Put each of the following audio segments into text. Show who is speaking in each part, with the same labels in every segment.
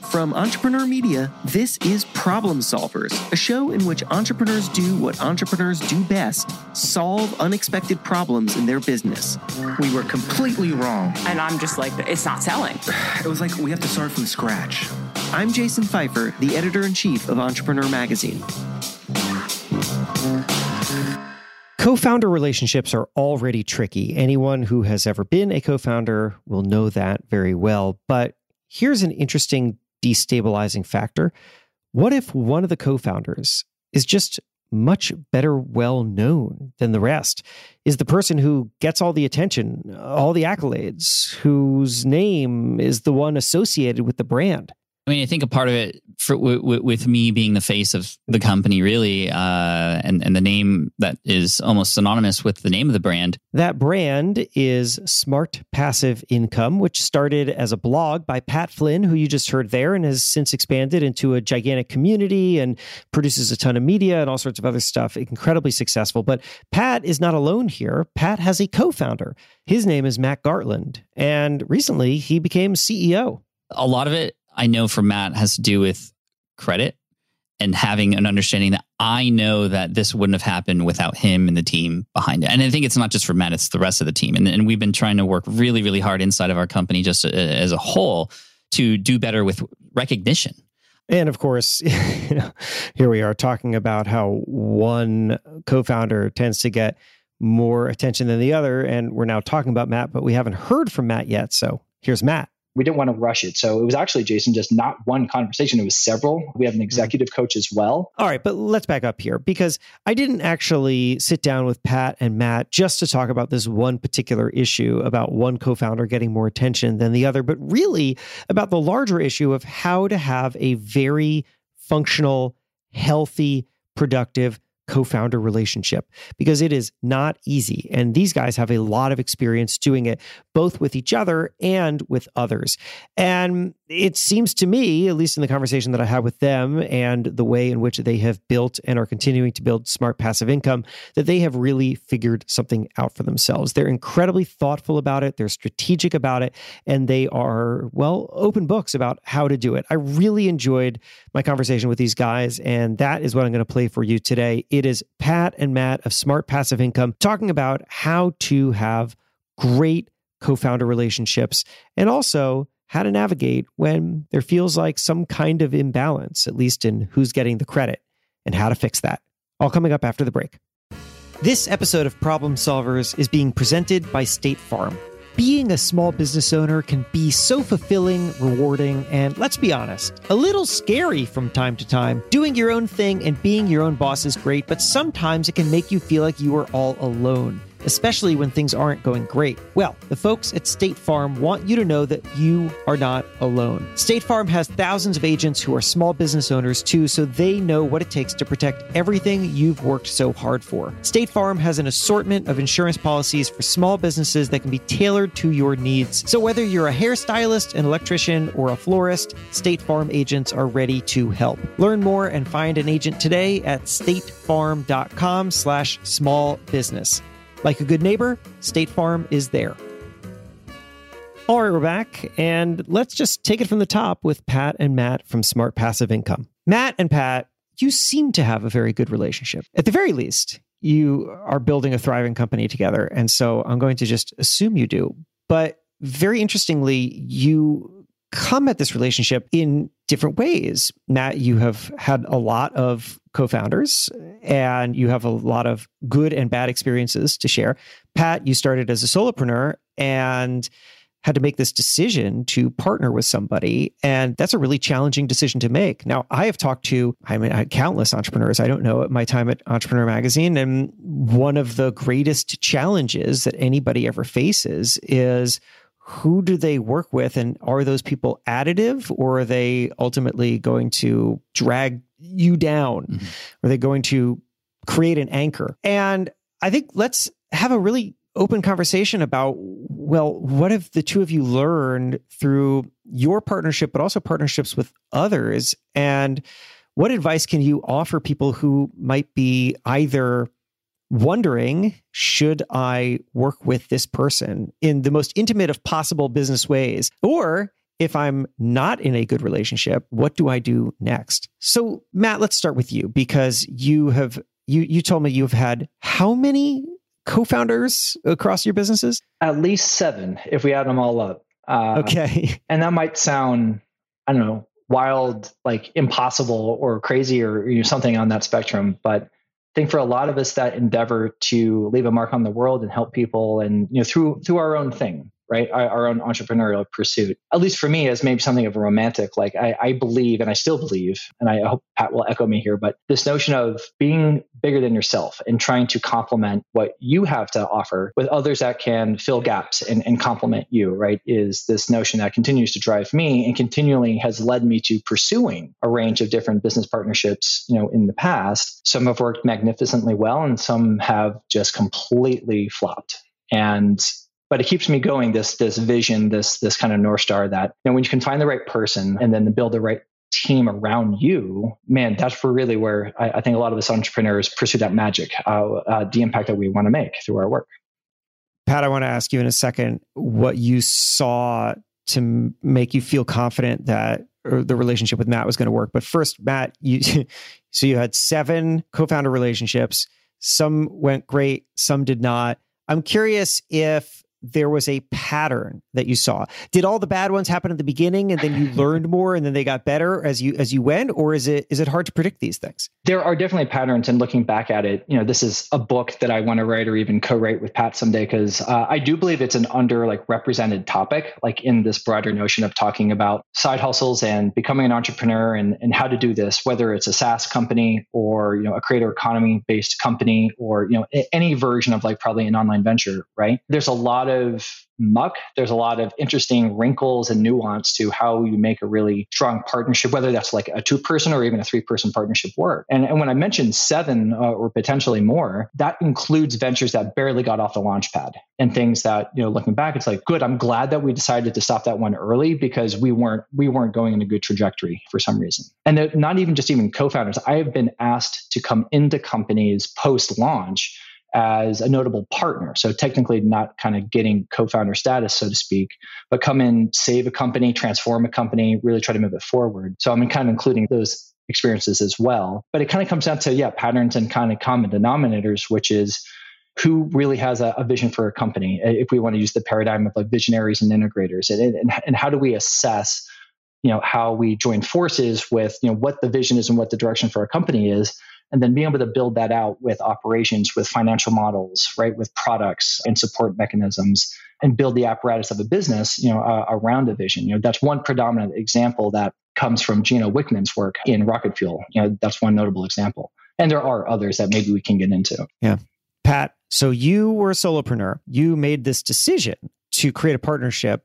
Speaker 1: From Entrepreneur Media, this is Problem Solvers, a show in which entrepreneurs do what entrepreneurs do best: solve unexpected problems in their business.
Speaker 2: We were completely wrong.
Speaker 3: And I'm just like, it's not selling.
Speaker 2: It was like we have to start from scratch.
Speaker 1: I'm Jason Pfeiffer, the editor-in-chief of Entrepreneur Magazine. Co-founder relationships are already tricky. Anyone who has ever been a co-founder will know that very well. But here's an interesting destabilizing factor. What if one of the co-founders is just much better well known than the rest, is the person who gets all the attention, all the accolades, whose name is the one associated with the brand?
Speaker 4: I mean, I think a part of it with me being the face of the company, really, and the name that is almost synonymous with the name of the brand.
Speaker 1: That brand is Smart Passive Income, which started as a blog by Pat Flynn, who you just heard there, and has since expanded into a gigantic community and produces a ton of media and all sorts of other stuff. Incredibly successful. But Pat is not alone here. Pat has a co-founder. His name is Matt Gartland, and recently he became CEO.
Speaker 4: A lot of it, I know from Matt, has to do with credit and having an understanding that I know that this wouldn't have happened without him and the team behind it. And I think it's not just for Matt, it's the rest of the team. And we've been trying to work really, really hard inside of our company just as a whole to do better with recognition.
Speaker 1: And of course, here we are talking about how one co-founder tends to get more attention than the other. And we're now talking about Matt, but we haven't heard from Matt yet. So here's Matt.
Speaker 5: We didn't want to rush it. So it was actually, Jason, just not one conversation. It was several. We have an executive coach as well.
Speaker 1: All right, but let's back up here, because I didn't actually sit down with Pat and Matt just to talk about this one particular issue about one co-founder getting more attention than the other, but really about the larger issue of how to have a very functional, healthy, productive co-founder relationship, because it is not easy. And these guys have a lot of experience doing it, both with each other and with others. And it seems to me, at least in the conversation that I had with them and the way in which they have built and are continuing to build Smart Passive Income, that they have really figured something out for themselves. They're incredibly thoughtful about it. They're strategic about it. And they are, well, open books about how to do it. I really enjoyed my conversation with these guys. And that is what I'm going to play for you today. It is Pat and Matt of Smart Passive Income talking about how to have great co-founder relationships and also how to navigate when there feels like some kind of imbalance, at least in who's getting the credit, and how to fix that. All coming up after the break. This episode of Problem Solvers is being presented by State Farm. Being a small business owner can be so fulfilling, rewarding, and let's be honest, a little scary from time to time. Doing your own thing and being your own boss is great, but sometimes it can make you feel like you are all alone, especially when things aren't going great. Well, the folks at State Farm want you to know that you are not alone. State Farm has thousands of agents who are small business owners too, so they know what it takes to protect everything you've worked so hard for. State Farm has an assortment of insurance policies for small businesses that can be tailored to your needs. So whether you're a hairstylist, an electrician, or a florist, State Farm agents are ready to help. Learn more and find an agent today at statefarm.com/smallbusiness. Like a good neighbor, State Farm is there. All right, we're back, and let's just take it from the top with Pat and Matt from Smart Passive Income. Matt and Pat, you seem to have a very good relationship. At the very least, you are building a thriving company together, and so I'm going to just assume you do. But very interestingly, you come at this relationship in different ways. Matt, you have had a lot of co-founders and you have a lot of good and bad experiences to share. Pat, you started as a solopreneur and had to make this decision to partner with somebody. And that's a really challenging decision to make. Now, I have talked to, countless entrepreneurs, I don't know, at my time at Entrepreneur Magazine. And one of the greatest challenges that anybody ever faces is, who do they work with? And are those people additive, or are they ultimately going to drag you down? Mm-hmm. Are they going to create an anchor? And I think let's have a really open conversation about, well, what have the two of you learned through your partnership, but also partnerships with others? And what advice can you offer people who might be either wondering, should I work with this person in the most intimate of possible business ways? Or if I'm not in a good relationship, what do I do next? So Matt, let's start with you, because you told me you've had how many co-founders across your businesses?
Speaker 5: At least 7, if we add them all up.
Speaker 1: Okay.
Speaker 5: And that might sound, I don't know, wild, like impossible or crazy or something on that spectrum. But I think for a lot of us that endeavor to leave a mark on the world and help people and through our own thing, right? Our own entrepreneurial pursuit. At least for me, as maybe something of a romantic, like I believe, and I still believe, and I hope Pat will echo me here, but this notion of being bigger than yourself and trying to complement what you have to offer with others that can fill gaps and complement you, right? Is this notion that continues to drive me and continually has led me to pursuing a range of different business partnerships, in the past. Some have worked magnificently well and some have just completely flopped. But it keeps me going, this vision, this kind of North Star that when you can find the right person and then build the right team around you, man, that's really where I think a lot of us entrepreneurs pursue that magic, the impact that we want to make through our work.
Speaker 1: Pat, I want to ask you in a second what you saw to make you feel confident that the relationship with Matt was going to work. But first, Matt, you had 7 co-founder relationships. Some went great, some did not. I'm curious if there was a pattern that you saw. Did all the bad ones happen at the beginning and then you learned more and then they got better as you went? Or is it hard to predict these things?
Speaker 5: There are definitely patterns, and looking back at it, this is a book that I want to write or even co-write with Pat someday, because I do believe it's an represented topic, like in this broader notion of talking about side hustles and becoming an entrepreneur and how to do this, whether it's a SaaS company or, a creator economy based company or, any version of probably an online venture, right? There's a lot of muck. There's a lot of interesting wrinkles and nuance to how you make a really strong partnership, whether that's like a 2-person or even a 3-person partnership work. And when I mentioned 7 or potentially more, that includes ventures that barely got off the launch pad and things that, looking back, it's like, good, I'm glad that we decided to stop that one early because we weren't going in a good trajectory for some reason. And not even co-founders. I have been asked to come into companies post-launch as a notable partner. So technically not kind of getting co-founder status, so to speak, but come in, save a company, transform a company, really try to move it forward. So I'm kind of including those experiences as well. But it kind of comes down to, patterns and kind of common denominators, which is who really has a vision for a company, if we want to use the paradigm of visionaries and integrators, and how do we assess, how we join forces with, what the vision is and what the direction for a company is. And then being able to build that out with operations, with financial models, right, with products and support mechanisms, and build the apparatus of a business, around a vision. That's one predominant example that comes from Gino Wickman's work in Rocket Fuel. That's one notable example. And there are others that maybe we can get into.
Speaker 1: Yeah. Pat, so you were a solopreneur. You made this decision to create a partnership.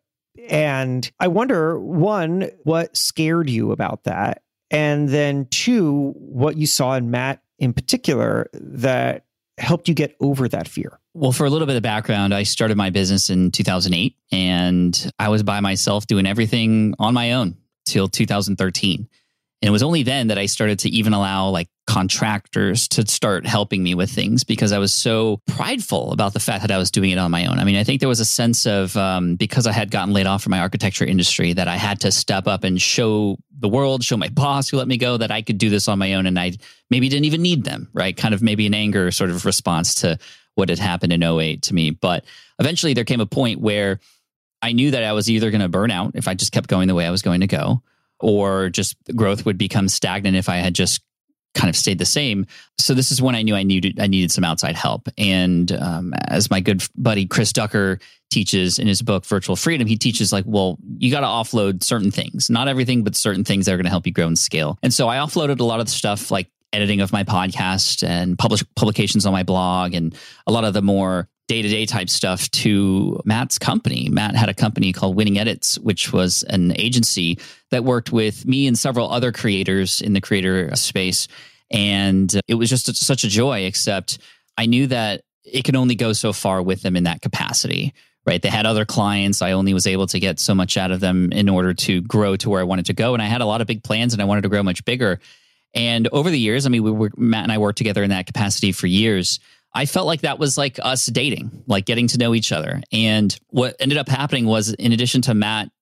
Speaker 1: And I wonder, 1, what scared you about that? And then 2, what you saw in Matt in particular that helped you get over that fear?
Speaker 4: Well, for a little bit of background, I started my business in 2008 and I was by myself doing everything on my own till 2013. And it was only then that I started to even allow contractors to start helping me with things because I was so prideful about the fact that I was doing it on my own. I mean, I think there was a sense of, because I had gotten laid off from my architecture industry, that I had to step up and show the world, show my boss who let me go that I could do this on my own. And I maybe didn't even need them, right? Kind of maybe an anger sort of response to what had happened in 2008 to me. But eventually there came a point where I knew that I was either going to burn out if I just kept going the way I was going to go, or just growth would become stagnant if I had just kind of stayed the same. So this is when I knew I needed some outside help. And as my good buddy Chris Ducker teaches in his book, Virtual Freedom, he teaches you got to offload certain things, not everything, but certain things that are going to help you grow and scale. And so I offloaded a lot of the stuff like editing of my podcast and publications on my blog and a lot of the more day-to-day type stuff to Matt's company. Matt had a company called Winning Edits, which was an agency that worked with me and several other creators in the creator space. And it was just such a joy, except I knew that it could only go so far with them in that capacity, right? They had other clients. I only was able to get so much out of them in order to grow to where I wanted to go. And I had a lot of big plans and I wanted to grow much bigger. And over the years, Matt and I worked together in that capacity for years. I felt like that was like us dating, like getting to know each other. And what ended up happening was, in addition to Matt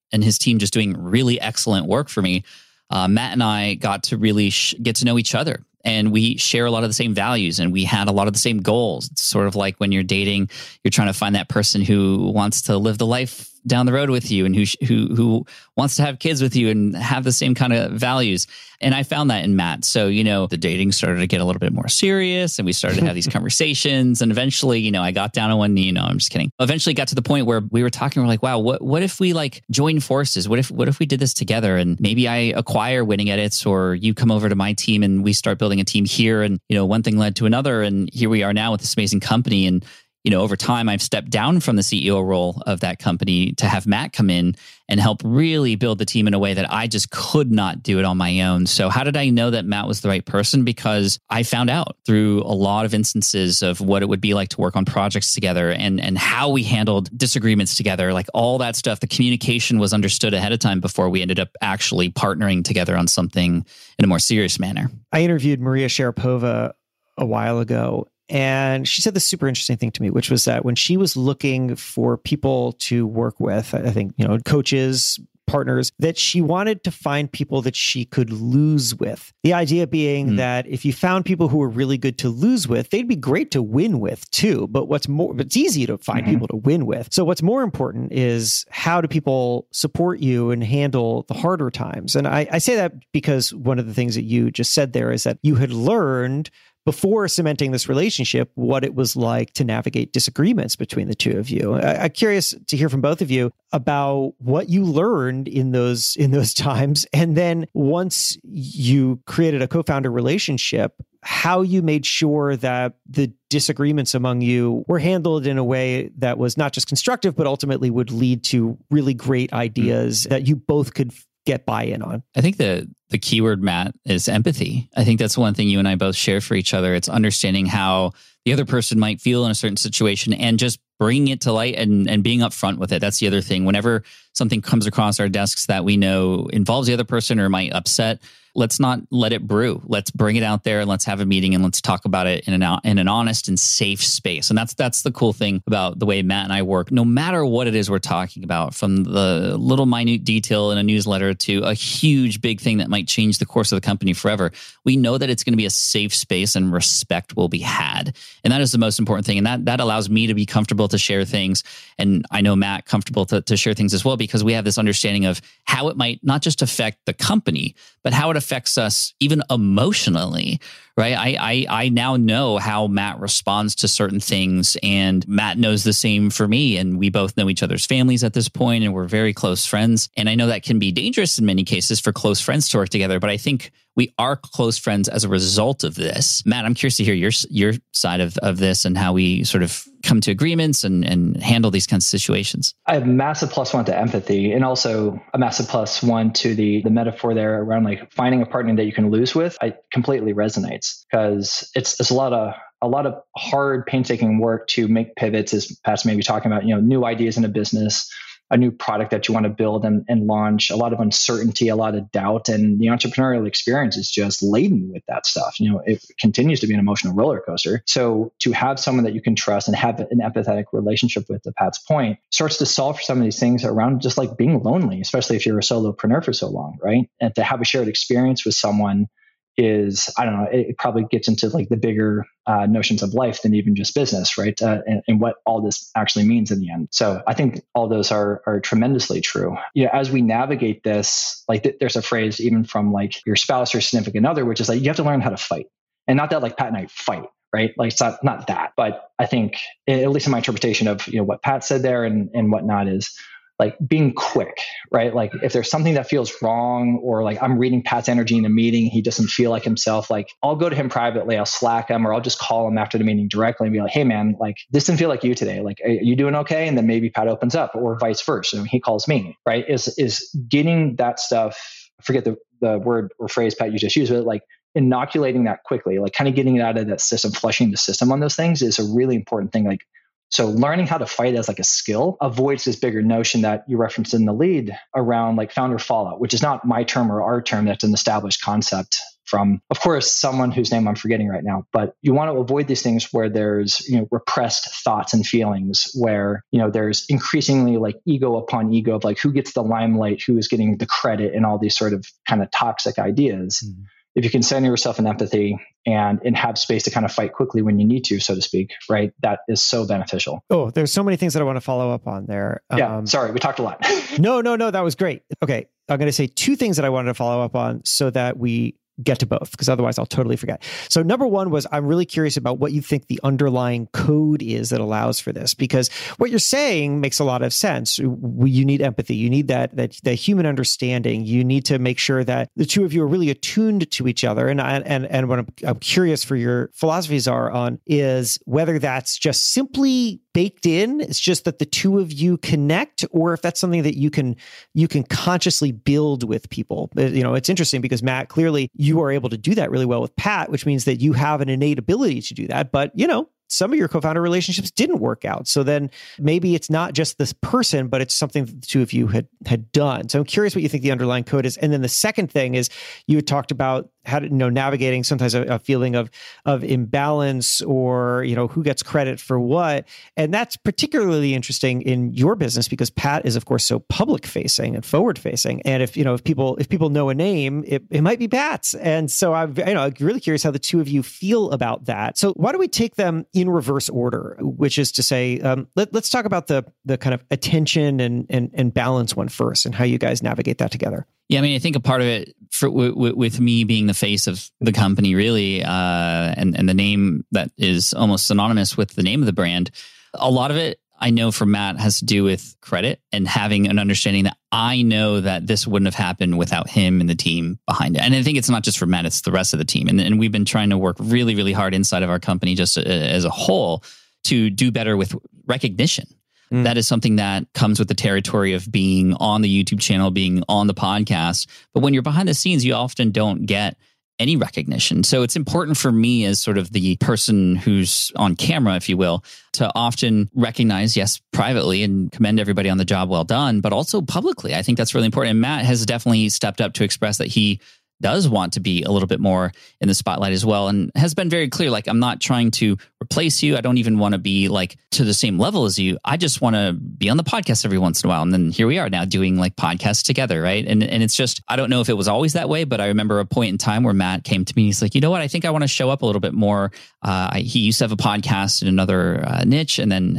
Speaker 4: and his team just doing really excellent work for me, Matt and I got to really get to know each other. And we share a lot of the same values, and we had a lot of the same goals. It's sort of like when you're dating, you're trying to find that person who wants to live the life down the road with you, and who wants to have kids with you and have the same kind of values. And I found that in Matt. So, the dating started to get a little bit more serious, and we started to have these conversations. And eventually, I got down on one knee. No, I'm just kidding. Eventually got to the point where we were talking, we're like, wow, what if we join forces? What if we did this together, and maybe I acquire Winning Edits, or you come over to my team and we start building a team here. And, one thing led to another. And here we are now with this amazing company. And, over time, I've stepped down from the CEO role of that company to have Matt come in and help really build the team in a way that I just could not do it on my own. So how did I know that Matt was the right person? Because I found out through a lot of instances of what it would be like to work on projects together, and how we handled disagreements together, like all that stuff. The communication was understood ahead of time before we ended up actually partnering together on something in a more serious manner.
Speaker 1: I interviewed Maria Sharapova a while ago, and she said this super interesting thing to me, which was that when she was looking for people to work with, I think, coaches, partners, that she wanted to find people that she could lose with. The idea being that if you found people who were really good to lose with, they'd be great to win with too. But it's easy to find people to win with. So what's more important is, how do people support you and handle the harder times? And I say that because one of the things that you just said there is that you had learned before cementing this relationship what it was like to navigate disagreements between the two of you. I'm curious to hear from both of you about what you learned in those times. And then once you created a co-founder relationship, how you made sure that the disagreements among you were handled in a way that was not just constructive, but ultimately would lead to really great ideas that you both could get buy-in on.
Speaker 4: I think the keyword, Matt, is empathy. I think that's one thing you and I both share for each other. It's understanding how the other person might feel in a certain situation and just bringing it to light and being upfront with it. That's the other thing. Whenever something comes across our desks that we know involves the other person or might upset, let's not let it brew. Let's bring it out there and let's have a meeting and let's talk about it in an honest and safe space. And that's the cool thing about the way Matt and I work. No matter what it is we're talking about, from the little minute detail in a newsletter to a huge big thing that might change the course of the company forever, we know that it's going to be a safe space and respect will be had. And that is the most important thing. And that allows me to be comfortable to share things. And I know Matt comfortable to share things as well, because we have this understanding of how it might not just affect the company, but how it affects us even emotionally, right? I now know how Matt responds to certain things, and Matt knows the same for me. And we both know each other's families at this point, and we're very close friends. And I know that can be dangerous in many cases for close friends to work together, but I think we are close friends as a result of this. Matt, I'm curious to hear your side of this and how we sort of come to agreements and handle these kinds of situations.
Speaker 5: I have a massive +1 to empathy, and also a massive +1 to the metaphor there around like finding a partner that you can lose with. I completely resonates, because it's a lot of hard, painstaking work to make pivots, as Pat's maybe talking about, new ideas in a business, a new product that you want to build and launch, a lot of uncertainty, a lot of doubt. And the entrepreneurial experience is just laden with that stuff. It continues to be an emotional roller coaster. So to have someone that you can trust and have an empathetic relationship with, to Pat's point, starts to solve for some of these things around just like being lonely, especially if you're a solopreneur for so long, right? And to have a shared experience with someone is, I don't know, it probably gets into like the bigger notions of life than even just business, right? And what all this actually means in the end. So I think all those are tremendously true. As we navigate this, like there's a phrase even from like your spouse or significant other, which is like, you have to learn how to fight. And not that like Pat and I fight, right? Like it's not that, but I think, at least in my interpretation of what Pat said there and whatnot, is like being quick, right? Like if there's something that feels wrong, or like I'm reading Pat's energy in a meeting, he doesn't feel like himself, like I'll go to him privately, I'll Slack him, or I'll just call him after the meeting directly and be like, hey man, like this didn't feel like you today. Like, are you doing okay? And then maybe Pat opens up, or vice versa. He calls me, right? Is getting that stuff, I forget the word or phrase Pat you just used, but like inoculating that quickly, like kind of getting it out of that system, flushing the system on those things is a really important thing. Like, so learning how to fight as like a skill avoids this bigger notion that you referenced in the lead around like founder fallout, which is not my term or our term. That's an established concept from, of course, someone whose name I'm forgetting right now, but you want to avoid these things where there's, repressed thoughts and feelings, where, there's increasingly like ego upon ego of like who gets the limelight, who is getting the credit, and all these sort of kind of toxic ideas. Mm-hmm. If you can center yourself in empathy and have space to kind of fight quickly when you need to, so to speak, right? That is so beneficial.
Speaker 1: Oh, there's so many things that I want to follow up on there.
Speaker 5: Yeah, sorry, we talked a lot.
Speaker 1: No, that was great. Okay, I'm going to say two things that I wanted to follow up on so that we get to both, because otherwise I'll totally forget. So number one was, I'm really curious about what you think the underlying code is that allows for this, because what you're saying makes a lot of sense. You need empathy. You need that human understanding. You need to make sure that the two of you are really attuned to each other. And what I'm curious for your philosophies are on is whether that's just simply baked in. It's just that the two of you connect, or if that's something that you can consciously build with people. It's interesting because Matt, clearly you are able to do that really well with Pat, which means that you have an innate ability to do that. But, some of your co-founder relationships didn't work out. So then maybe it's not just this person, but it's something that the two of you had done. So I'm curious what you think the underlying code is. And then the second thing is, you had talked about how to, navigating sometimes a feeling of imbalance, or, who gets credit for what. And that's particularly interesting in your business because Pat is, of course, so public facing and forward facing. And if people know a name, it might be Pat's. And so I'm really curious how the two of you feel about that. So why don't we take them in reverse order, which is to say, let's talk about the kind of attention and balance one first, and how you guys navigate that together.
Speaker 4: Yeah, I think a part of it with me being the face of the company, really, and the name that is almost synonymous with the name of the brand, a lot of it I know from Matt has to do with credit and having an understanding that I know that this wouldn't have happened without him and the team behind it. And I think it's not just for Matt, it's the rest of the team. And we've been trying to work really, really hard inside of our company just as a whole to do better with recognition. That is something that comes with the territory of being on the YouTube channel, being on the podcast. But when you're behind the scenes, you often don't get any recognition. So it's important for me as sort of the person who's on camera, if you will, to often recognize, yes, privately, and commend everybody on the job well done, but also publicly. I think that's really important. And Matt has definitely stepped up to express that he does want to be a little bit more in the spotlight as well, and has been very clear, like, I'm not trying to replace you. I don't even want to be like to the same level as you. I just want to be on the podcast every once in a while. And then here we are now doing like podcasts together, right? And it's just, I don't know if it was always that way, but I remember a point in time where Matt came to me, he's like, you know what? I think I want to show up a little bit more. He used to have a podcast in another niche. And then,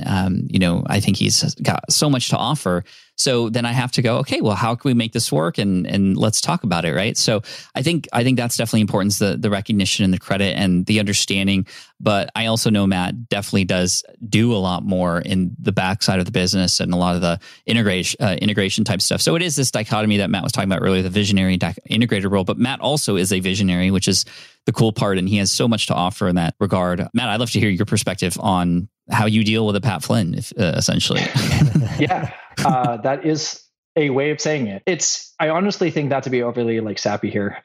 Speaker 4: I think he's got so much to offer. So then I have to go, okay, well, how can we make this work? And let's talk about it, right? So I think that's definitely important, the recognition and the credit and the understanding. But I also know Matt definitely does do a lot more in the backside of the business and a lot of the integration type stuff. So it is this dichotomy that Matt was talking about earlier, the visionary integrator role. But Matt also is a visionary, which is the cool part. And he has so much to offer in that regard. Matt, I'd love to hear your perspective on how you deal with a Pat Flynn, essentially.
Speaker 5: Yeah, that is a way of saying it. I honestly think that to be overly sappy here.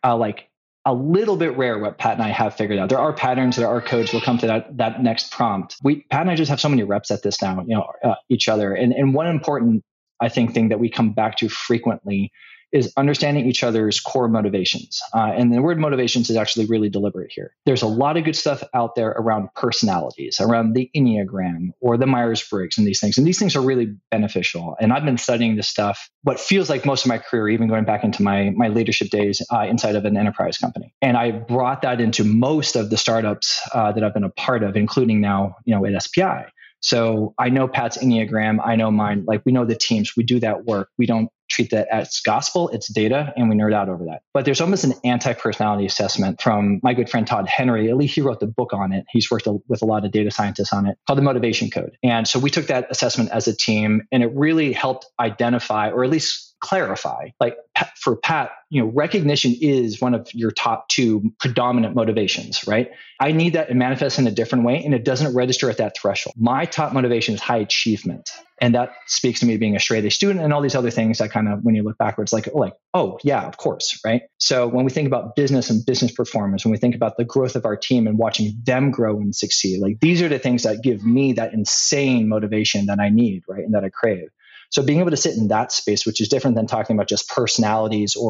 Speaker 5: A little bit rare what Pat and I have figured out. There are patterns, there are codes. We'll come to that next prompt. Pat and I just have so many reps at this now, each other. And one important, I think, thing that we come back to frequently is understanding each other's core motivations. And the word motivations is actually really deliberate here. There's a lot of good stuff out there around personalities, around the Enneagram or the Myers-Briggs and these things. And these things are really beneficial. And I've been studying this stuff, what feels like most of my career, even going back into my leadership days inside of an enterprise company. And I brought that into most of the startups that I've been a part of, including now, at SPI. So I know Pat's Enneagram, I know mine, we know the teams, we do that work. We don't treat that as gospel, it's data, and we nerd out over that. But there's almost an anti-personality assessment from my good friend Todd Henry. At least he wrote the book on it. He's worked with a lot of data scientists on it, called the Motivation Code. And so we took that assessment as a team, and it really helped identify, or at least clarify, for Pat, recognition is one of your top two predominant motivations, right? I need that to manifest in a different way, and it doesn't register at that threshold. My top motivation is high achievement. And that speaks to me being a straight A student and all these other things that kind of, when you look backwards, oh yeah, of course, right? So when we think about business and business performance, when we think about the growth of our team and watching them grow and succeed, these are the things that give me that insane motivation that I need, right? And that I crave. So being able to sit in that space, which is different than talking about just personalities or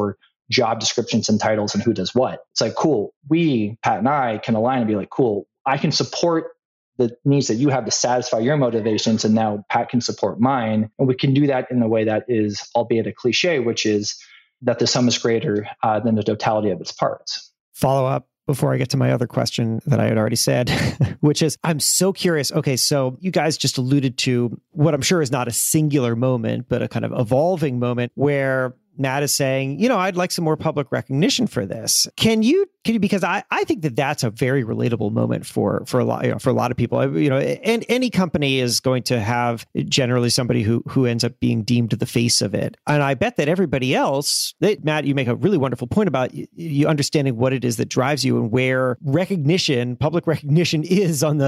Speaker 5: job descriptions and titles and who does what. It's like, cool, we, Pat and I, can align and be like, cool, I can support the needs that you have to satisfy your motivations, and now Pat can support mine. And we can do that in a way that is, albeit a cliche, which is that the sum is greater than the totality of its parts.
Speaker 1: Follow up before I get to my other question that I had already said, which is, I'm so curious. Okay, so you guys just alluded to what I'm sure is not a singular moment, but a kind of evolving moment where Matt is saying, I'd like some more public recognition for this. Can you, because I think that that's a very relatable moment for a lot, for a lot of people, and any company is going to have generally somebody who ends up being deemed the face of it. And I bet that everybody else, Matt, you make a really wonderful point about you understanding what it is that drives you and where public recognition is on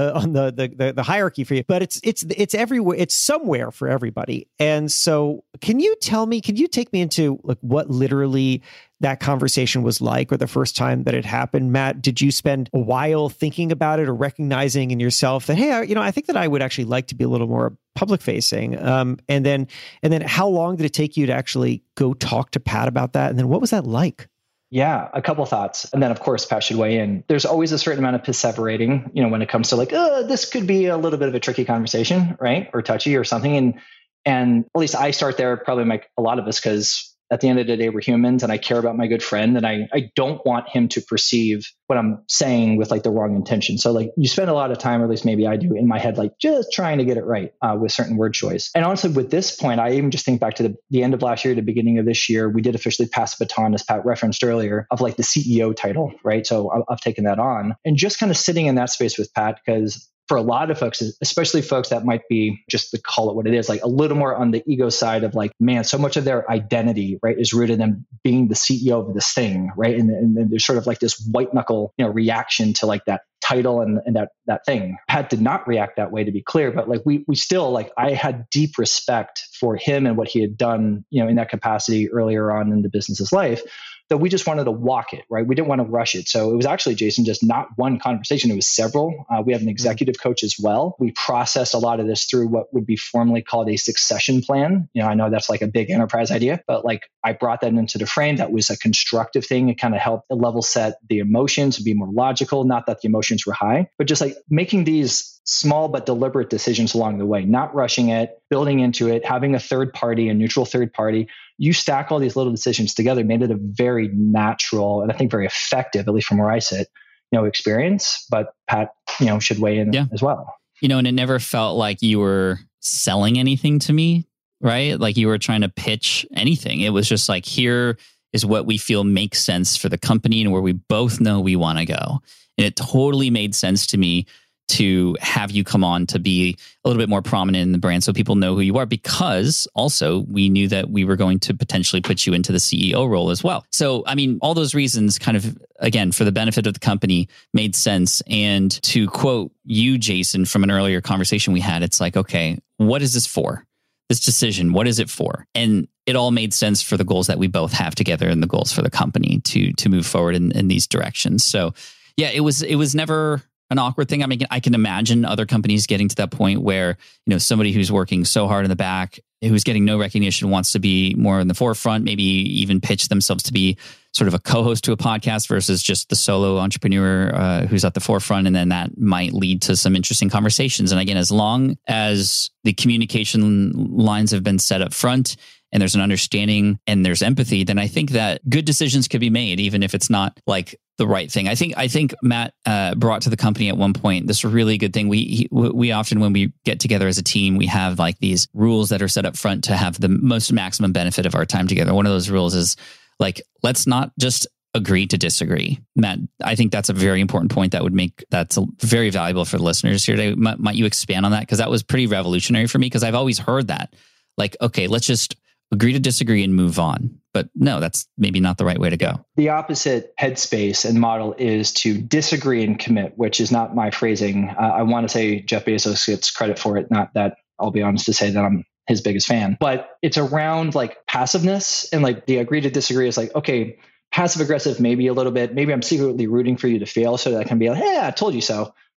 Speaker 1: the hierarchy for you. But it's everywhere. It's somewhere for everybody. And so can you take me into like what literally that conversation was like, or the first time that it happened? Matt, did you spend a while thinking about it or recognizing in yourself that, hey, I think that I would actually like to be a little more public facing? And then how long did it take you to actually go talk to Pat about that? And then what was that like?
Speaker 5: Yeah, a couple thoughts. And then, of course, Pat should weigh in. There's always a certain amount of perseverating, when it comes to like, this could be a little bit of a tricky conversation, right? Or touchy or something. And at least I start there, probably like a lot of us, because at the end of the day, we're humans and I care about my good friend, and I don't want him to perceive what I'm saying with like the wrong intention. So like you spend a lot of time, or at least maybe I do, in my head, like just trying to get it right with certain word choice. And honestly, with this point, I even just think back to the end of last year, the beginning of this year, we did officially pass the baton, as Pat referenced earlier, of like the CEO title, right? So I've taken that on, and just kind of sitting in that space with Pat, because for a lot of folks, especially folks that might be, just to call it what it is, like a little more on the ego side of like, man, so much of their identity, right, is rooted in being the CEO of this thing, right? And there's sort of like this white knuckle, reaction to like that title and that thing. Pat did not react that way, to be clear, but like we still, like, I had deep respect for him and what he had done, in that capacity earlier on in the business's life, that we just wanted to walk it, right? We didn't want to rush it. So it was actually, Jason, just not one conversation. It was several. We have an executive coach as well. We processed a lot of this through what would be formally called a succession plan. I know that's like a big enterprise idea, but like I brought that into the frame. That was a constructive thing. It kind of helped level set the emotions, be more logical. Not that the emotions were high, but just like making these small but deliberate decisions along the way, not rushing it, building into it, having a third party, a neutral third party. You stack all these little decisions together, made it a very natural and I think very effective, at least from where I sit, experience. But Pat, should weigh in as well.
Speaker 4: And it never felt like you were selling anything to me, right? Like you were trying to pitch anything. It was just like, here is what we feel makes sense for the company and where we both know we want to go. And it totally made sense to me to have you come on to be a little bit more prominent in the brand so people know who you are, because also we knew that we were going to potentially put you into the CEO role as well. So, I mean, all those reasons kind of, again, for the benefit of the company made sense. And to quote you, Jason, from an earlier conversation we had, it's like, okay, what is this for? This decision, what is it for? And it all made sense for the goals that we both have together and the goals for the company to move forward in these directions. So yeah, it was never an awkward thing. I mean, I can imagine other companies getting to that point where, somebody who's working so hard in the back, who's getting no recognition, wants to be more in the forefront, maybe even pitch themselves to be sort of a co-host to a podcast versus just the solo entrepreneur who's at the forefront. And then that might lead to some interesting conversations. And again, as long as the communication lines have been set up front and there's an understanding and there's empathy, then I think that good decisions could be made, even if it's not like the right thing. I think Matt brought to the company at one point this really good thing. We often, when we get together as a team, we have like these rules that are set up front to have the most maximum benefit of our time together. One of those rules is like, let's not just agree to disagree. Matt, I think that's a very important point that's very valuable for the listeners here today. Might you expand on that? Because that was pretty revolutionary for me, because I've always heard that. Like, okay, let's just agree to disagree and move on. But no, that's maybe not the right way to go.
Speaker 5: The opposite headspace and model is to disagree and commit, which is not my phrasing. I want to say Jeff Bezos gets credit for it. Not that, I'll be honest to say that I'm his biggest fan, but it's around like passiveness, and like the agree to disagree is like, okay, passive aggressive, maybe a little bit, maybe I'm secretly rooting for you to fail so that I can be like, hey, I told you so.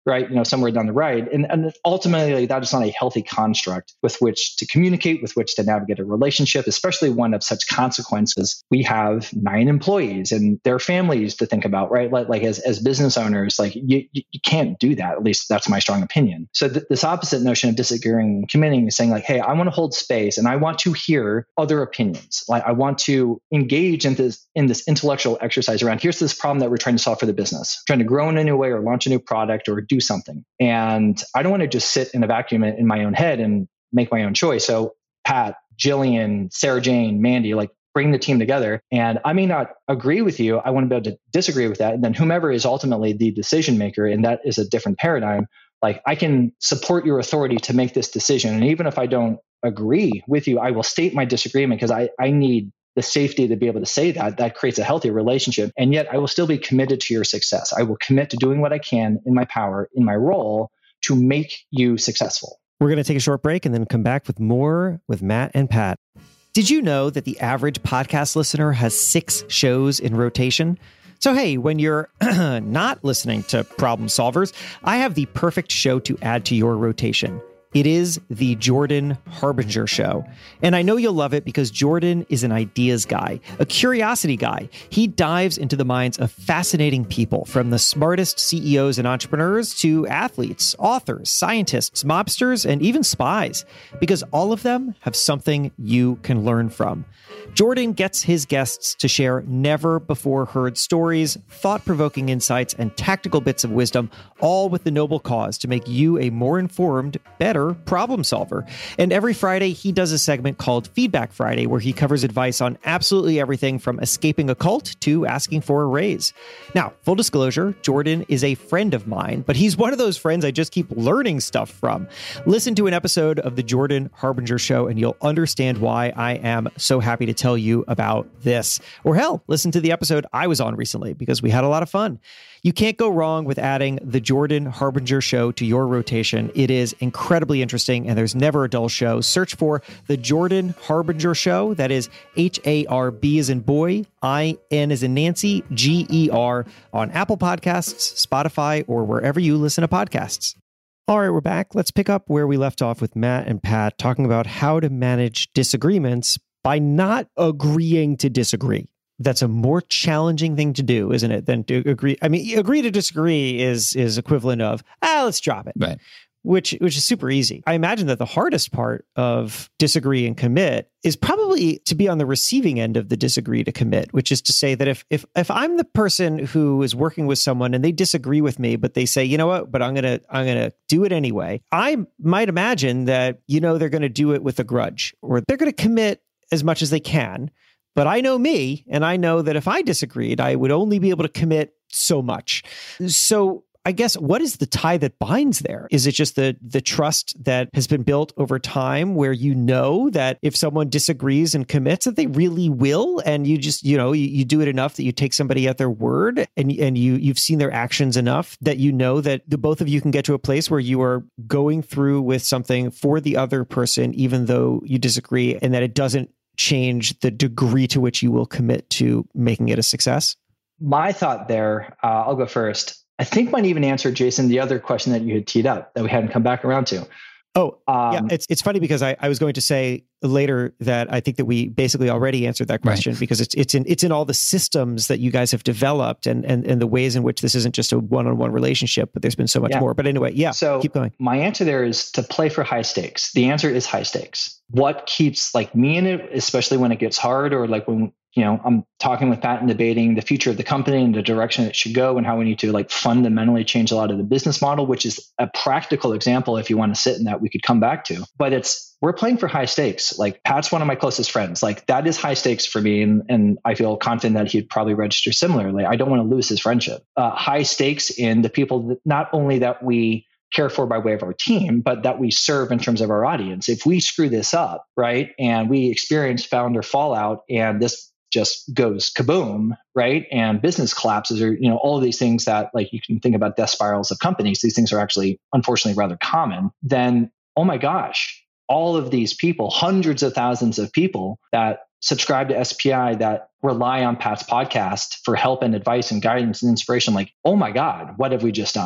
Speaker 5: right? Somewhere down the road. And ultimately, that is not a healthy construct with which to communicate, with which to navigate a relationship, especially one of such consequences. We have 9 employees and their families to think about, right? Like as business owners, like you can't do that. At least that's my strong opinion. So this opposite notion of disagreeing and committing is saying like, hey, I want to hold space and I want to hear other opinions. Like I want to engage in this intellectual exercise around here's this problem that we're trying to solve for the business, trying to grow in a new way or launch a new product or do something. And I don't want to just sit in a vacuum in my own head and make my own choice. So Pat, Jillian, Sarah Jane, Mandy, like bring the team together. And I may not agree with you. I want to be able to disagree with that. And then whomever is ultimately the decision maker, and that is a different paradigm, like I can support your authority to make this decision. And even if I don't agree with you, I will state my disagreement because I need the safety to be able to say that creates a healthy relationship. And yet I will still be committed to your success. I will commit to doing what I can in my power, in my role to make you successful.
Speaker 1: We're going to take a short break and then come back with more with Matt and Pat. Did you know that the average podcast listener has 6 shows in rotation? So, hey, when you're not listening to Problem Solvers, I have the perfect show to add to your rotation. It is the Jordan Harbinger Show. And I know you'll love it because Jordan is an ideas guy, a curiosity guy. He dives into the minds of fascinating people, from the smartest CEOs and entrepreneurs to athletes, authors, scientists, mobsters, and even spies, because all of them have something you can learn from. Jordan gets his guests to share never-before-heard stories, thought-provoking insights, and tactical bits of wisdom, all with the noble cause to make you a more informed, better problem solver. And every Friday, he does a segment called Feedback Friday, where he covers advice on absolutely everything from escaping a cult to asking for a raise. Now, full disclosure, Jordan is a friend of mine, but he's one of those friends I just keep learning stuff from. Listen to an episode of the Jordan Harbinger Show, and you'll understand why I am so happy to tell you about this. Or hell, listen to the episode I was on recently because we had a lot of fun. You can't go wrong with adding the Jordan Harbinger Show to your rotation. It is incredibly interesting and there's never a dull show. Search for the Jordan Harbinger Show. That is HARB as in boy, IN as in Nancy, GER on Apple Podcasts, Spotify, or wherever you listen to podcasts. All right, we're back. Let's pick up where we left off with Matt and Pat talking about how to manage disagreements by not agreeing to disagree. That's a more challenging thing to do, isn't it, than to agree? I mean, agree to disagree is equivalent of, let's drop it.
Speaker 4: Right.
Speaker 1: Which is super easy. I imagine that the hardest part of disagree and commit is probably to be on the receiving end of the disagree to commit, which is to say that if I'm the person who is working with someone and they disagree with me, but they say, you know what, but I'm gonna do it anyway. I might imagine that, they're going to do it with a grudge, or they're going to commit as much as they can. But I know me, and I know that if I disagreed, I would only be able to commit so much. So I guess, what is the tie that binds there? Is it just the trust that has been built over time where you know that if someone disagrees and commits that they really will, and you just, you do it enough that you take somebody at their word and you've seen their actions enough that you know that the both of you can get to a place where you are going through with something for the other person, even though you disagree, and that it doesn't change the degree to which you will commit to making it a success?
Speaker 5: My thought there, I'll go first. I think might even answer, Jason, the other question that you had teed up that we hadn't come back around to.
Speaker 1: Yeah. It's funny because I was going to say later that I think that we basically already answered that question, right? Because it's in all the systems that you guys have developed and the ways in which this isn't just a one-on-one relationship, but there's been so much more. But anyway, so keep going.
Speaker 5: My answer there is to play for high stakes. The answer is high stakes. What keeps me in it, especially when it gets hard, or when I'm talking with Pat and debating the future of the company and the direction it should go and how we need to fundamentally change a lot of the business model, which is a practical example. If you want to sit in that, we could come back to, but we're playing for high stakes. Pat's one of my closest friends. That is high stakes for me. And I feel confident that he'd probably register similarly. I don't want to lose his friendship. High stakes in the people that not only that we care for by way of our team, but that we serve in terms of our audience. If we screw this up, right, and we experience founder fallout and this just goes kaboom, right, and business collapses, or all of these things that you can think about death spirals of companies, these things are actually unfortunately rather common, then oh my gosh, all of these people, hundreds of thousands of people that subscribe to SPI, that rely on Pat's podcast for help and advice and guidance and inspiration, oh my God, what have we just done?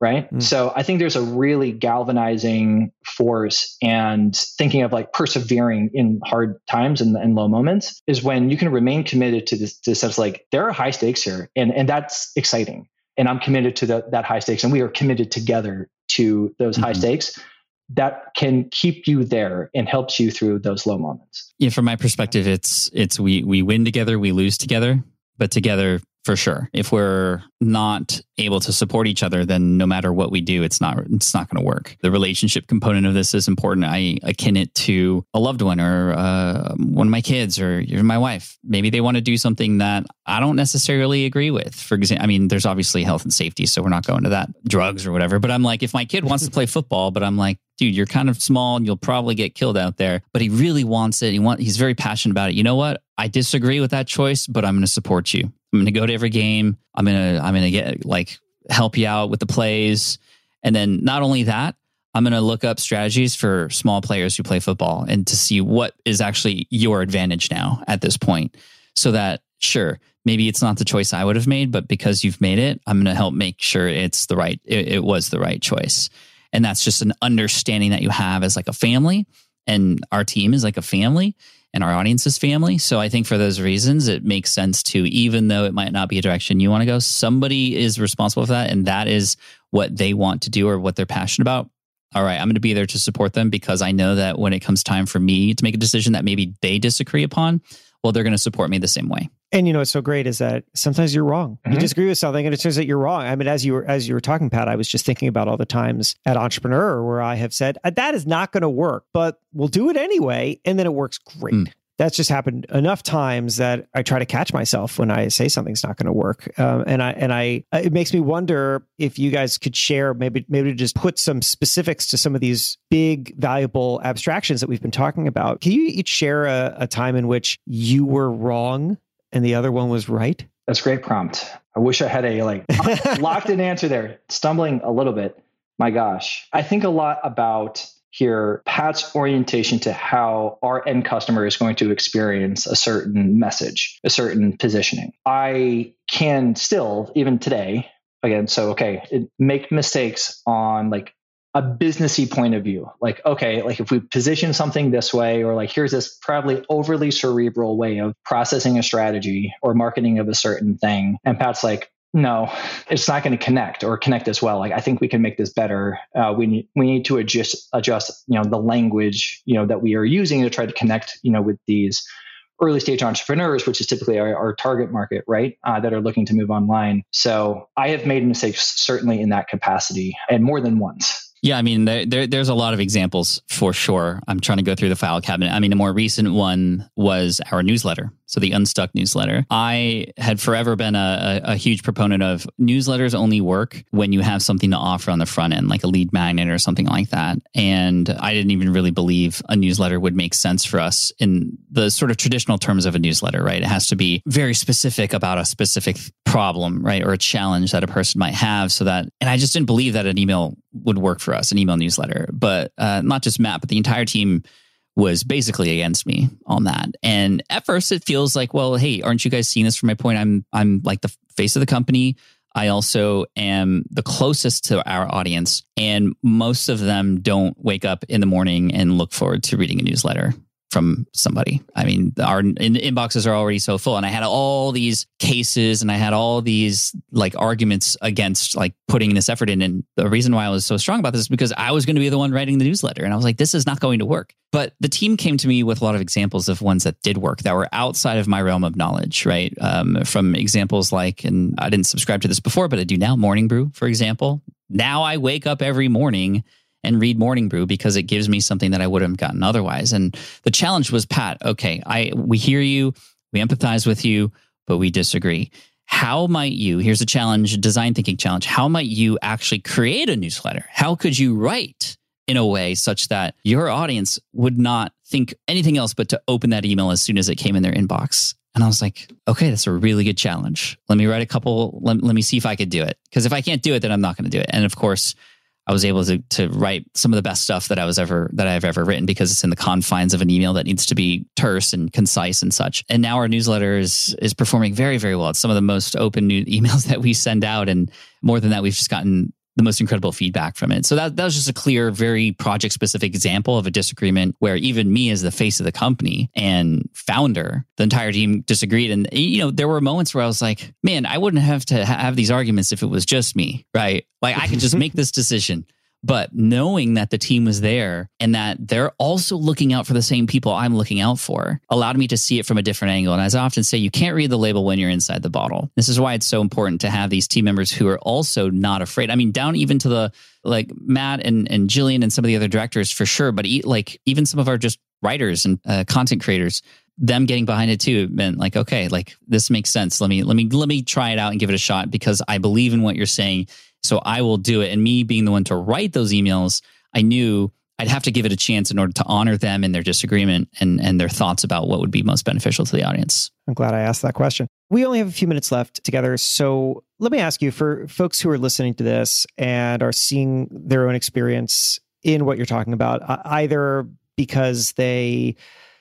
Speaker 5: right? So I think there's a really galvanizing force, and thinking of like persevering in hard times and low moments is when you can remain committed to this sense like there are high stakes here, and that's exciting. And I'm committed to that high stakes, and we are committed together to those high stakes. That can keep you there and helps you through those low moments.
Speaker 4: Yeah, from my perspective, it's we win together, we lose together, but together for sure. If we're not able to support each other, then no matter what we do, it's not going to work. The relationship component of this is important. I akin it to a loved one or one of my kids or even my wife. Maybe they want to do something that I don't necessarily agree with. For example, I mean, there's obviously health and safety, so we're not going to that, drugs or whatever. But I'm like, if my kid wants to play football, but I'm like, dude, you're kind of small and you'll probably get killed out there, but he really wants it. He's very passionate about it. You know what? I disagree with that choice, but I'm going to support you. I'm going to go to every game. I'm going to get help you out with the plays. And then not only that, I'm going to look up strategies for small players who play football and to see what is actually your advantage now at this point. So that, sure, maybe it's not the choice I would have made, but because you've made it, I'm going to help make sure it was the right choice. And that's just an understanding that you have as like a family, and our team is like a family and our audience is family. So I think for those reasons, it makes sense to, even though it might not be a direction you want to go, somebody is responsible for that. And that is what they want to do or what they're passionate about. All right, I'm going to be there to support them because I know that when it comes time for me to make a decision that maybe they disagree upon, well, they're going to support me the same way.
Speaker 1: And you know what's so great is that sometimes you're wrong. You disagree with something and it turns out you're wrong. I mean, as you were talking, Pat, I was just thinking about all the times at Entrepreneur where I have said, that is not going to work, but we'll do it anyway. And then it works great. That's just happened enough times that I try to catch myself when I say something's not going to work. And it makes me wonder if you guys could share, maybe to just put some specifics to some of these big, valuable abstractions that we've been talking about. Can you each share a time in which you were wrong and the other one was right?
Speaker 5: That's a great prompt. I wish I had a locked in answer there. Stumbling a little bit. My gosh. I think a lot about here Pat's orientation to how our end customer is going to experience a certain message, a certain positioning. I can still, even today, again, make mistakes on a businessy point of view. If we position something this way, or here's this probably overly cerebral way of processing a strategy or marketing of a certain thing. And Pat's like, no, it's not going to connect as well. I think we can make this better. We need to adjust, the language, that we are using to try to connect, with these early stage entrepreneurs, which is typically our target market, right? That are looking to move online. So I have made mistakes certainly in that capacity, and more than once.
Speaker 4: Yeah, I mean, there's a lot of examples for sure. I'm trying to go through the file cabinet. I mean, a more recent one was our newsletter. So the Unstuck newsletter. I had forever been a huge proponent of newsletters only work when you have something to offer on the front end, like a lead magnet or something like that. And I didn't even really believe a newsletter would make sense for us in the sort of traditional terms of a newsletter, right? It has to be very specific about a specific problem, right? Or a challenge that a person might have and I just didn't believe that an email would work for us, an email newsletter. But not just Matt, but the entire team was basically against me on that. And at first it feels like, well, hey, aren't you guys seeing this from my point? I'm like the face of the company. I also am the closest to our audience. And most of them don't wake up in the morning and look forward to reading a newsletter from somebody. I mean, our inboxes are already so full. And I had all these cases and I had all these arguments against putting this effort in. And the reason why I was so strong about this is because I was going to be the one writing the newsletter. And I was like, this is not going to work. But the team came to me with a lot of examples of ones that did work, that were outside of my realm of knowledge, right? From examples and I didn't subscribe to this before, but I do now, Morning Brew, for example. Now I wake up every morning and read Morning Brew because it gives me something that I wouldn't have gotten otherwise. And the challenge was, Pat, okay, we hear you, we empathize with you, but we disagree. How might you, here's a challenge, a design thinking challenge, how might you actually create a newsletter? How could you write in a way such that your audience would not think anything else but to open that email as soon as it came in their inbox? And I was like, okay, that's a really good challenge. Let me write a couple, let me see if I could do it. Because if I can't do it, then I'm not going to do it. And of course, I was able to write some of the best stuff that I've ever written because it's in the confines of an email that needs to be terse and concise and such. And now our newsletter is performing very, very well. It's some of the most open new emails that we send out. And more than that, we've just gotten the most incredible feedback from it. So that was just a clear, very project specific example of a disagreement where even me as the face of the company and founder, the entire team disagreed. And, there were moments where I was like, man, I wouldn't have to have these arguments if it was just me, right? Like I could just make this decision. But knowing that the team was there and that they're also looking out for the same people I'm looking out for allowed me to see it from a different angle. And as I often say, you can't read the label when you're inside the bottle. This is why it's so important to have these team members who are also not afraid. I mean, down even to the like Matt and Jillian and some of the other directors for sure, but even some of our just writers and content creators, them getting behind it too meant like, okay, like this makes sense. Let me try it out and give it a shot because I believe in what you're saying. So I will do it. And me being the one to write those emails, I knew I'd have to give it a chance in order to honor them and their disagreement and their thoughts about what would be most beneficial to the audience.
Speaker 1: I'm glad I asked that question. We only have a few minutes left together. So let me ask you, for folks who are listening to this and are seeing their own experience in what you're talking about, either because they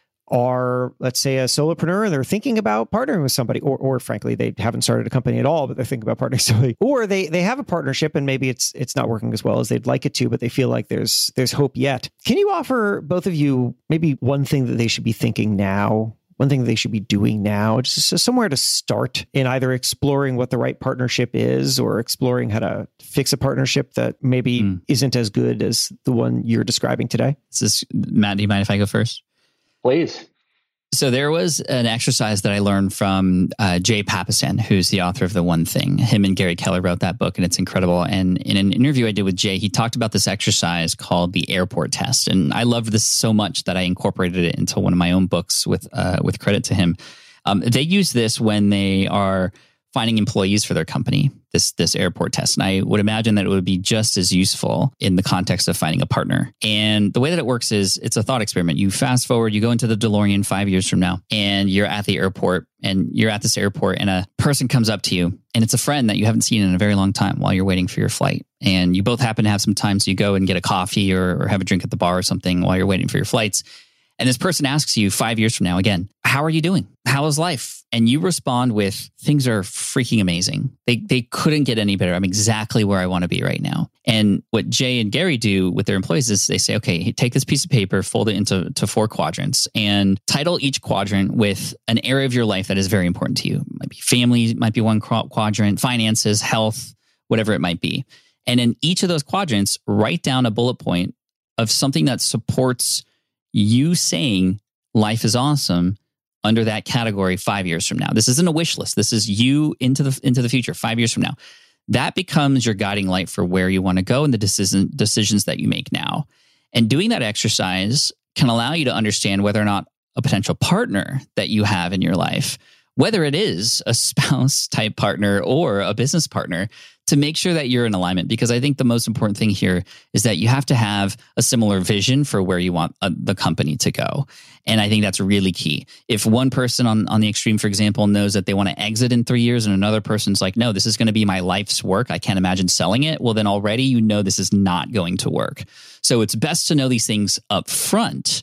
Speaker 1: are, let's say, a solopreneur and they're thinking about partnering with somebody, or frankly, they haven't started a company at all, but they're thinking about partnering with somebody, or they have a partnership and maybe it's not working as well as they'd like it to, but they feel like there's hope yet. Can you offer both of you maybe one thing that they should be thinking now, one thing they should be doing now, just somewhere to start in either exploring what the right partnership is or exploring how to fix a partnership that maybe isn't as good as the one you're describing today?
Speaker 4: Matt, do you mind if I go first?
Speaker 5: Please.
Speaker 4: So there was an exercise that I learned from Jay Papasan, who's the author of The One Thing. Him and Gary Keller wrote that book, and it's incredible. And in an interview I did with Jay, he talked about this exercise called the airport test. And I loved this so much that I incorporated it into one of my own books with credit to him. They use this when they are finding employees for their company, this airport test. And I would imagine that it would be just as useful in the context of finding a partner. And the way that it works is it's a thought experiment. You fast forward, you go into the DeLorean 5 years from now, and you're at the airport, and you're at this airport, and a person comes up to you, and it's a friend that you haven't seen in a very long time while you're waiting for your flight. And you both happen to have some time, so you go and get a coffee or have a drink at the bar or something while you're waiting for your flights. And this person asks you 5 years from now, again, how are you doing? How is life? And you respond with, things are freaking amazing. They couldn't get any better. I'm exactly where I want to be right now. And what Jay and Gary do with their employees is they say, okay, take this piece of paper, fold it into 4 quadrants, and title each quadrant with an area of your life that is very important to you. It might be family, might be one quadrant, finances, health, whatever it might be. And in each of those quadrants, write down a bullet point of something that supports you saying life is awesome under that category 5 years from now. This isn't a wish list. This is you into the future, 5 years from now. That becomes your guiding light for where you want to go and the decisions that you make now. And doing that exercise can allow you to understand whether or not a potential partner that you have in your life, whether it is a spouse type partner or a business partner, to make sure that you're in alignment. Because I think the most important thing here is that you have to have a similar vision for where you want the company to go. And I think that's really key. If one person on the extreme, for example, knows that they want to exit in 3 years and another person's like, no, this is going to be my life's work, I can't imagine selling it. Well, then already you know this is not going to work. So it's best to know these things up front.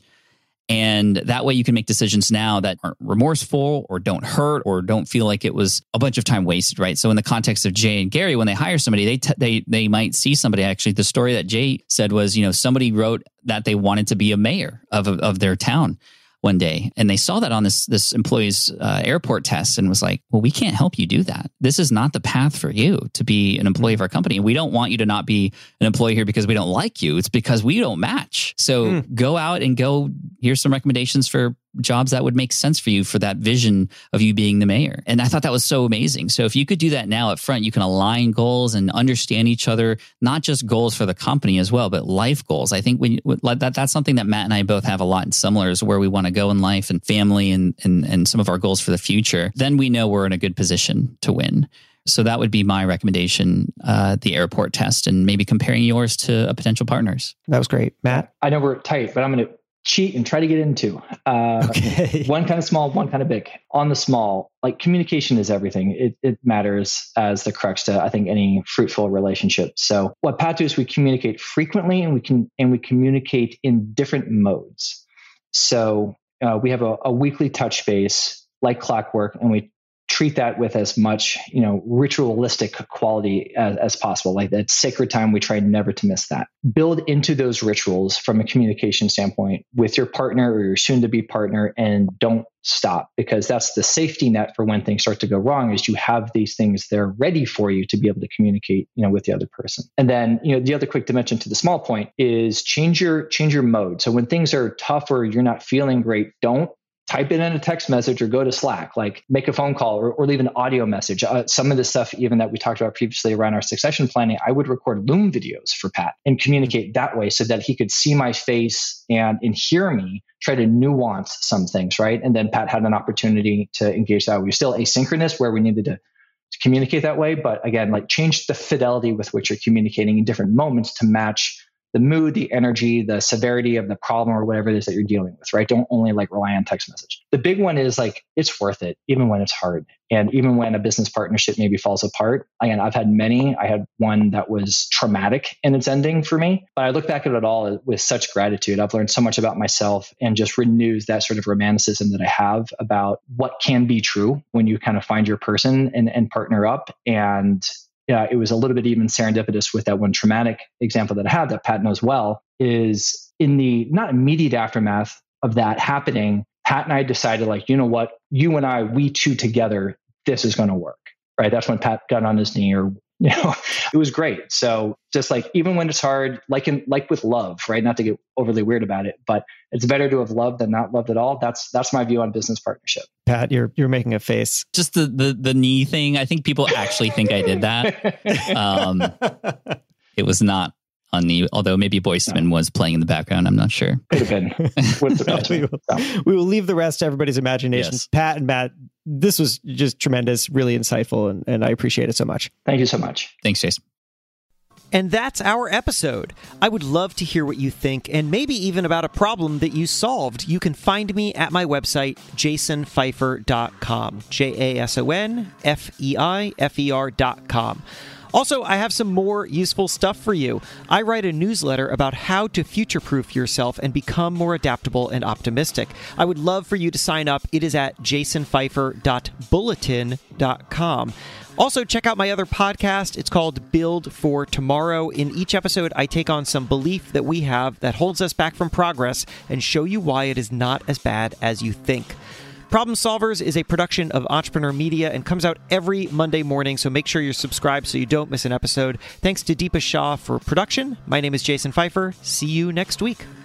Speaker 4: And that way you can make decisions now that aren't remorseful or don't hurt or don't feel like it was a bunch of time wasted, right? So in the context of Jay and Gary, when they hire somebody, they might see somebody. Actually, the story that Jay said was, somebody wrote that they wanted to be a mayor of their town one day. And they saw that on this employee's airport test and was like, well, we can't help you do that. This is not the path for you to be an employee of our company. We don't want you to not be an employee here because we don't like you. It's because we don't match. So go out and here's some recommendations for jobs that would make sense for you for that vision of you being the mayor. And I thought that was so amazing. So if you could do that now up front, you can align goals and understand each other, not just goals for the company as well, but life goals. I think that's something that Matt and I both have a lot in similar, is where we want to go in life and family and some of our goals for the future. Then we know we're in a good position to win. So that would be my recommendation, the airport test, and maybe comparing yours to a potential partners.
Speaker 1: That was great. Matt?
Speaker 5: I know we're tight, but I'm going to cheat and try to get into
Speaker 1: okay.
Speaker 5: One kind of small, one kind of big. On the small, like, communication is everything. It matters as the crux to, I think, any fruitful relationship. So what Pat do is we communicate frequently, and we communicate in different modes. So we have a weekly touch base like clockwork, and we treat that with as much, ritualistic quality as possible. Like that sacred time, we try never to miss that. Build into those rituals from a communication standpoint with your partner or your soon-to-be partner, and don't stop, because that's the safety net for when things start to go wrong, is you have these things there ready for you to be able to communicate, with the other person. And then, the other quick dimension to the small point is change your mode. So when things are tough or you're not feeling great, don't type it in a text message or go to Slack, like make a phone call or leave an audio message. Some of the stuff even that we talked about previously around our succession planning, I would record Loom videos for Pat and communicate that way so that he could see my face and hear me try to nuance some things, right? And then Pat had an opportunity to engage that. We were still asynchronous where we needed to communicate that way. But again, like change the fidelity with which you're communicating in different moments to match the mood, the energy, the severity of the problem or whatever it is that you're dealing with, right? Don't only rely on text message. The big one is it's worth it, even when it's hard. And even when a business partnership maybe falls apart. Again, I've had many. I had one that was traumatic in its ending for me, but I look back at it all with such gratitude. I've learned so much about myself and just renews that sort of romanticism that I have about what can be true when you kind of find your person and partner up. And it was a little bit even serendipitous with that one traumatic example that I had that Pat knows well, is in the not immediate aftermath of that happening, Pat and I decided you know what, you and I, we two together, this is going to work, right? That's when Pat got on his knee it was great. So just even when it's hard, like with love, right? Not to get overly weird about it, but it's better to have loved than not loved at all. That's my view on business partnership.
Speaker 1: Pat, you're making a face.
Speaker 4: Just the knee thing. I think people actually think I did that. It was not on the, although maybe Boyceman was playing in the background. I'm not sure.
Speaker 5: Could have been.
Speaker 1: We will leave the rest to everybody's imagination.
Speaker 4: Yes.
Speaker 1: Pat and Matt, this was just tremendous, really insightful, and I appreciate it so much.
Speaker 5: Thank you so much.
Speaker 4: Thanks, Jason.
Speaker 1: And that's our episode. I would love to hear what you think, and maybe even about a problem that you solved. You can find me at my website, jasonfeifer.com. JASONFEIFER.com. Also, I have some more useful stuff for you. I write a newsletter about how to future-proof yourself and become more adaptable and optimistic. I would love for you to sign up. It is at jasonfeifer.bulletin.com. Also, check out my other podcast. It's called Build for Tomorrow. In each episode, I take on some belief that we have that holds us back from progress and show you why it is not as bad as you think. Problem Solvers is a production of Entrepreneur Media and comes out every Monday morning, so make sure you're subscribed so you don't miss an episode. Thanks to Deepa Shah for production. My name is Jason Feifer. See you next week.